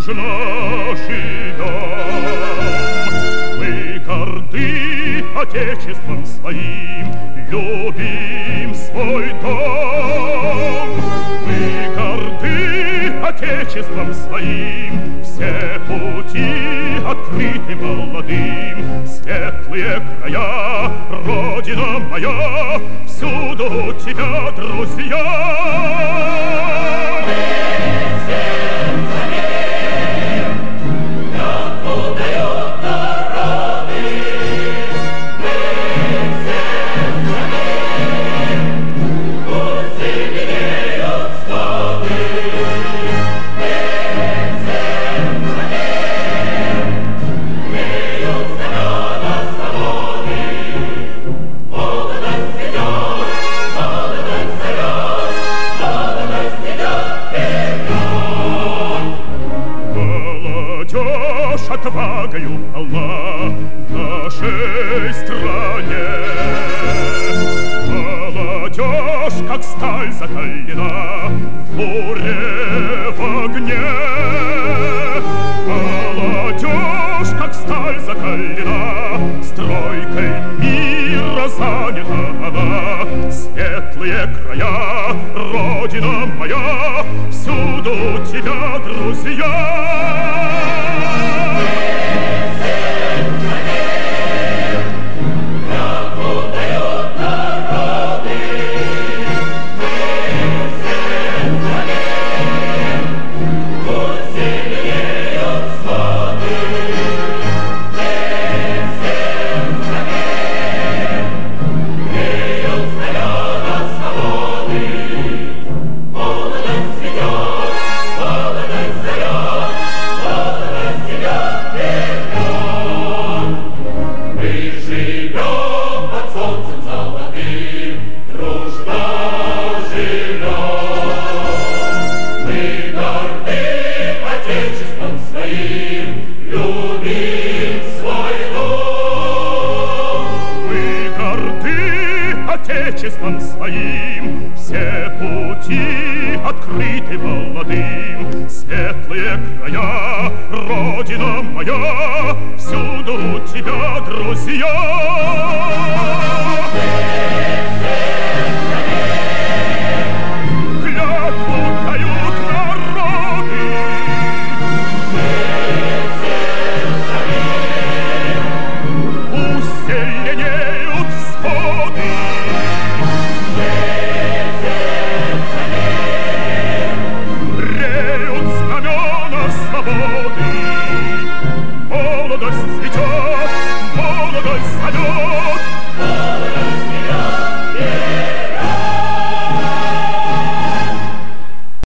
дружно живем. Мы горды отечеством своим, любим свой дом. Мы горды отечеством своим, все пути открыты молодым. Светлые края, Родина моя, всюду тебя, друзья. Отвагою полна в нашей стране. Молодежь, как сталь закалена в буре, в огне. Молодежь, как сталь закалена, стройкой мира занята она. Светлые края, Родина моя, всюду тебя, друзья. Отечеством своим все пути открыты молодым. Светлые края, Родина моя, всюду тебя, друзья.